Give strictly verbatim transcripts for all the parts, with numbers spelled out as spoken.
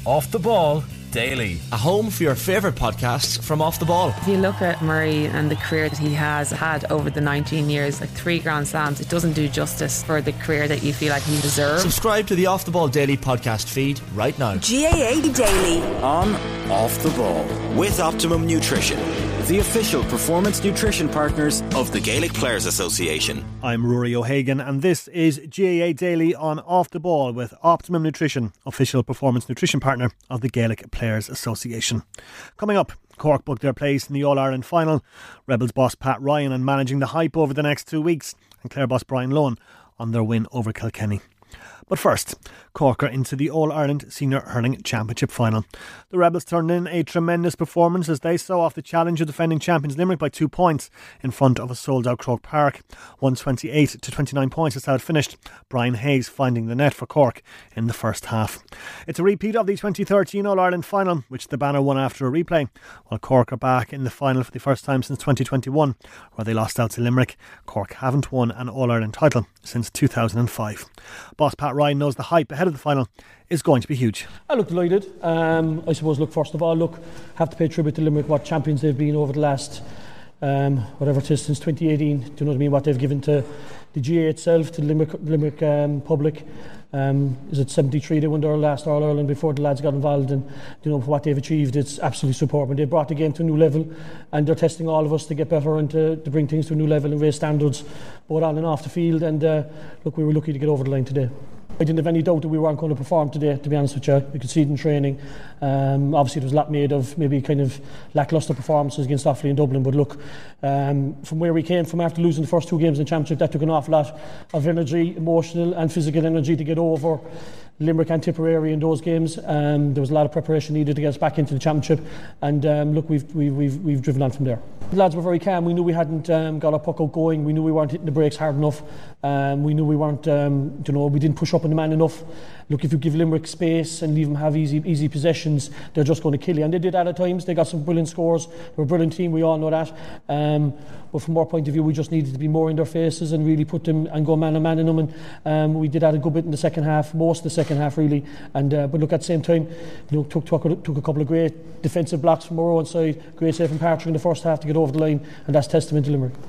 Off the Ball Daily. A home for your favourite podcasts from Off the Ball. If you look at Murray and the career that he has had over the nineteen years, like three Grand Slams, it doesn't do justice for the career that you feel like he deserves. Subscribe to the Off the Ball Daily podcast feed right now. G A A Daily. On Off the Ball with Optimum Nutrition, the official performance nutrition partners of the Gaelic Players Association. I'm Rory O'Hagan and this is G A A Daily on Off the Ball with Optimum Nutrition, official performance nutrition partner of the Gaelic Players Association. Coming up, Cork booked their place in the All-Ireland final. Rebels boss Pat Ryan and managing the hype over the next two weeks, and Clare boss Brian Lohan on their win over Kilkenny. But first, Cork are into the All-Ireland Senior Hurling Championship final. The Rebels turned in a tremendous performance as they saw off the challenge of defending champions Limerick by two points in front of a sold-out Croke Park. one twenty-eight to twenty-nine points is how it finished. Brian Hayes finding the net for Cork in the first half. It's a repeat of the twenty thirteen All-Ireland final, which the Banner won after a replay, while Cork are back in the final for the first time since twenty twenty-one, where they lost out to Limerick. Cork haven't won an All-Ireland title since two thousand five. Boss Pat Ryan knows the hype ahead of the final is going to be huge. I look delighted. Um, I suppose, look, first of all, look, have to pay tribute to Limerick, what champions they've been over the last, um, whatever it is, since twenty eighteen. Do you know what I mean? What they've given to the G A A itself, to the Limerick, Limerick um, public. Um, is it seventy-three they won their last All-Ireland before the lads got involved, and you know what they've achieved, it's absolutely superb, and they've brought the game to a new level, and they're testing all of us to get better and to, to bring things to a new level and raise standards both on and off the field. And uh, look, we were lucky to get over the line today. I didn't have any doubt that we weren't going to perform today, to be honest with you. You could see it in training. Um, obviously, there was a lot made of maybe kind of lacklustre performances against Offaly and Dublin. But look, um, from where we came from after losing the first two games in the Championship, that took an awful lot of energy, emotional and physical energy to get over Limerick and Tipperary in those games. Um, there was a lot of preparation needed to get us back into the Championship. And um, look, we've, we've, we've, we've driven on from there. The lads were very calm. We knew we hadn't um, got our puck out going. We knew we weren't hitting the brakes hard enough. Um, we knew we weren't, um, you know, we didn't push up on the man enough. Look, if you give Limerick space and leave them have easy easy possessions, they're just going to kill you. And they did that at times. They got some brilliant scores. They're a brilliant team, we all know that. Um, but from our point of view, we just needed to be more in their faces and really put them and go man on man in them. And um, we did that a good bit in the second half, most of the second half really. And uh, but look, at the same time, you know, took, took, took a couple of great defensive blocks from our own side, great save from Patrick in the first half to get over the line, and that's testament to Limerick.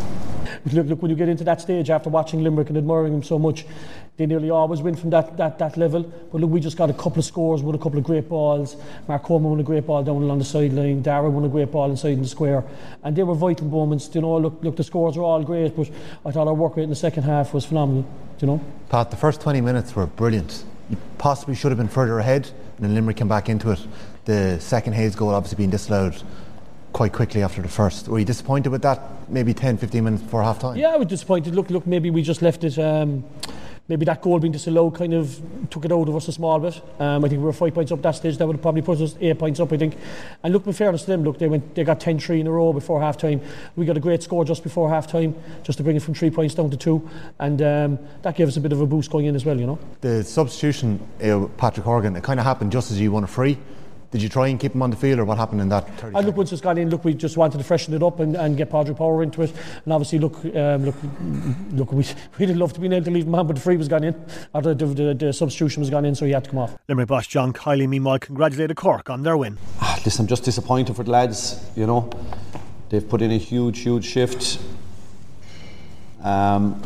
Look, look, when you get into that stage after watching Limerick and admiring them so much, they nearly always win from that, that, that level. But look, we just got a couple of scores with a couple of great balls. Mark Coleman won a great ball down along the sideline. Dara won a great ball inside in the square. And they were vital moments. You know, look, look, the scores are all great, but I thought our work rate in the second half was phenomenal. You know, Pat, the first twenty minutes were brilliant. You possibly should have been further ahead, and then Limerick came back into it. The second Hayes goal obviously being disallowed quite quickly after the first. Were you disappointed with that? Maybe ten, fifteen minutes before half time? Yeah, I was disappointed. Look, look, maybe we just left it. Um, maybe that goal being disallowed kind of took it out of us a small bit. Um, I think we were five points up that stage. That would have probably put us eight points up, I think. And look, in fairness to them, look, they went, they got ten three in a row before half time. We got a great score just before half time, just to bring it from three points down to two. And um, that gave us a bit of a boost going in as well, you know. The substitution, uh, Patrick Horgan, it kind of happened just as you won a free. Did you try and keep him on the field, or what happened in that thirty? I look, once it's gone in, look, we just wanted to freshen it up and, and get Padraig Power into it. And obviously, look, um, look, look, we we'd love to be able to leave him on, but the free was gone in, or the, the, the substitution was gone in, so he had to come off. Limerick boss John Kiley, meanwhile, congratulated Cork on their win. Ah, listen, I'm just disappointed for the lads. You know, they've put in a huge, huge shift. Um,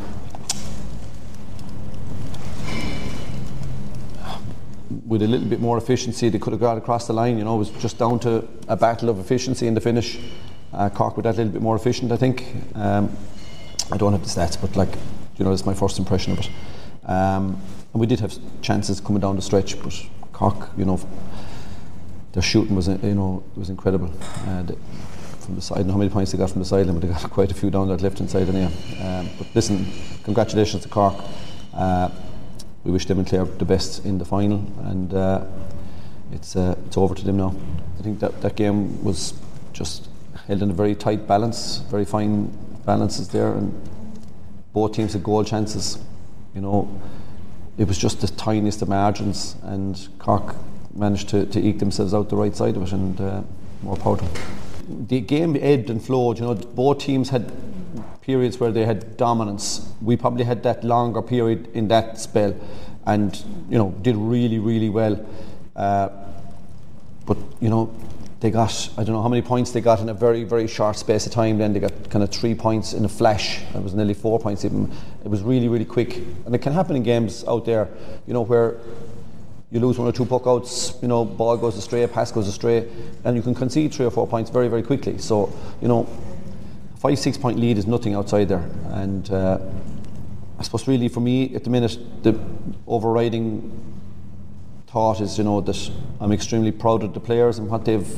with a little bit more efficiency, they could have got across the line. You know, it was just down to a battle of efficiency in the finish. Uh, Cork were that little bit more efficient, I think. Um, I don't have the stats, but like, you know, that's my first impression of it. Um, and we did have chances coming down the stretch, but Cork, you know, their shooting was, you know, was incredible. Uh, they, from the side, I don't know how many points they got from the sideline, but they got quite a few down that left hand side anyway. Um, but listen, congratulations to Cork. Uh, We wish them and Clare the best in the final, and uh, it's uh, it's over to them now. I think that, that game was just held in a very tight balance, very fine balances there, and both teams had goal chances. You know, it was just the tiniest of margins, and Cork managed to, to eke themselves out the right side of it, and uh, more power to them. The game ebbed and flowed. You know, both teams had periods where they had dominance. We probably had that longer period in that spell, and you know, did really, really well. Uh, but, you know, they got, I don't know how many points they got in a very, very short space of time. Then they got kind of three points in a flash. It was nearly four points even. It was really, really quick. And it can happen in games out there, you know, where you lose one or two puckouts, you know, ball goes astray, pass goes astray, and you can concede three or four points very, very quickly. So, you know, a five, six point lead is nothing outside there. And uh, I suppose really for me at the minute, the overriding thought is, you know, that I'm extremely proud of the players and what they've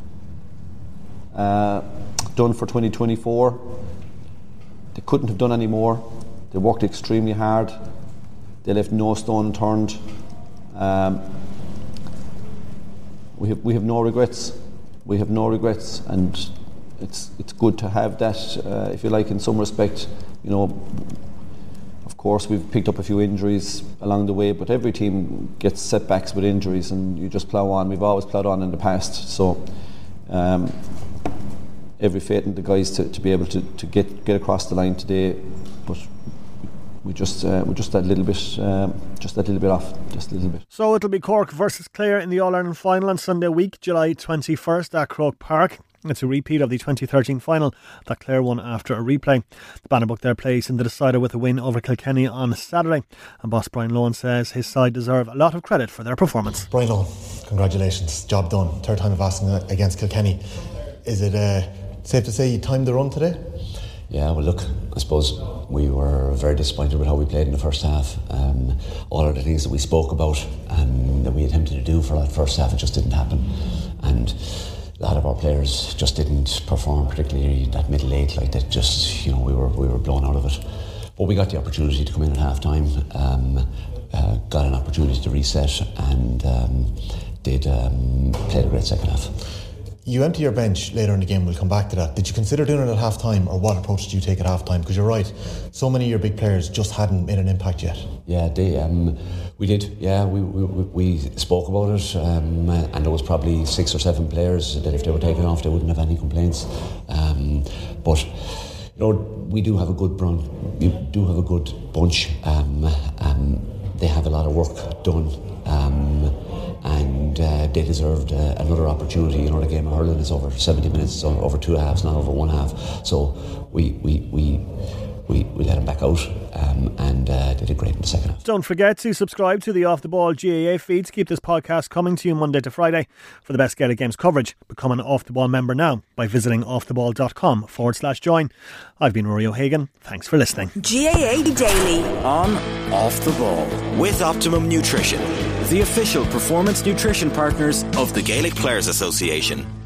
uh, done for twenty twenty-four. They couldn't have done any more. They worked extremely hard. They left no stone unturned. Um, we have we have no regrets. We have no regrets, and it's it's good to have that. Uh, if you like, in some respect, you know. Of course, we've picked up a few injuries along the way, but every team gets setbacks with injuries, and you just plough on. We've always ploughed on in the past, so um, every faith in the guys to, to be able to, to get get across the line today. But we just uh, we're just that little bit, um, just that little bit off, just a little bit. So it'll be Cork versus Clare in the All Ireland final on Sunday week, July twenty-first at Croke Park. It's a repeat of the twenty thirteen final that Clare won after a replay. The Banner booked their place in the decider with a win over Kilkenny on Saturday, and boss Brian Lohan says his side deserve a lot of credit for their performance. Brian Lohan, congratulations, job done. Third time of asking against Kilkenny. Is it uh, safe to say you timed the run today? Yeah, well look, I suppose we were very disappointed with how we played in the first half. Um, all of the things that we spoke about and that we attempted to do for that first half, it just didn't happen. And a lot of our players just didn't perform, particularly that middle eight. Like that, just you know, we were we were blown out of it. But we got the opportunity to come in at half time, um, uh, got an opportunity to reset, and um, did um, played a great second half. You empty your bench later in the game, we'll come back to that. Did you consider doing it at half time, or what approach did you take at half time? Because you're right, so many of your big players just hadn't made an impact yet. Yeah, they, um, we did. Yeah, we, we we spoke about it, um, and there was probably six or seven players that if they were taken off, they wouldn't have any complaints. Um, but you know, we do have a good brun- we do have a good bunch. Um, um, they have a lot of work done. Um, and uh, they deserved uh, another opportunity. You know, the game of hurling is over seventy minutes, so over two halves, not over one half. So we we we we, we let them back out, um, and uh, they did great in the second half. Don't forget to subscribe to the Off the Ball G A A feed to keep this podcast coming to you Monday to Friday. For the best Gaelic Games coverage, become an Off the Ball member now by visiting offtheball.com forward slash join. I've been Rory O'Hagan. Thanks for listening. G A A Daily on Off the Ball with Optimum Nutrition, the official performance nutrition partners of the Gaelic Players Association.